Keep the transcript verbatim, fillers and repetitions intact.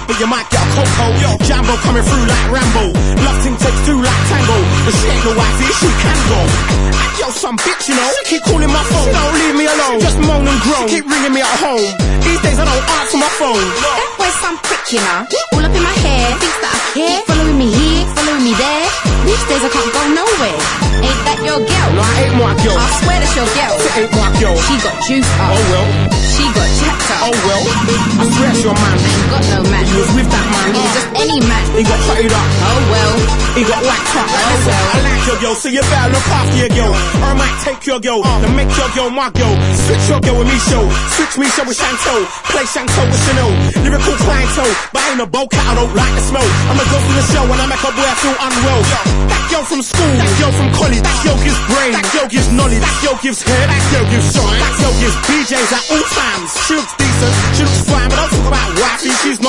but you might get a coco. Jambo coming through like Rambo. Love team takes two like Tango, but she ain't no wifey, she can go. Yo, some bitch, you know, she keep calling my phone. She don't leave me alone, just moan and groan. She keep ringing me at home. These days I don't answer my phone. That boy's some prick, you know. All up in my hair, thinks that I care. Following me here, following me there. These days I can't go nowhere. Ain't that your girl? No, I ain't my girl. I swear that's your girl. It ain't my girl. She got juice up. Oh well. She got chapped up. Oh well. I swear it's your man. I ain't got no man. He was with that man. It was just any man. He got cutted up. Oh well. He got whacked up. Oh well. I like your girl, so you better look after your girl. Or I might take your girl, then make your girl my girl. Switch your girl with me show. Switch me show with Chantel. Play Chantel with Chanel. Lyrical clientele, but I ain't a bow cat, I don't like the smell. I'm a girl from the show and I make a boy feel unwell. That girl from school, that girl from college, that girl gives brain, that girl gives knowledge, that girl gives hair, that girl gives shine, that girl gives B Js at all times. She looks decent, she looks fine, but don't talk about wifey, she's not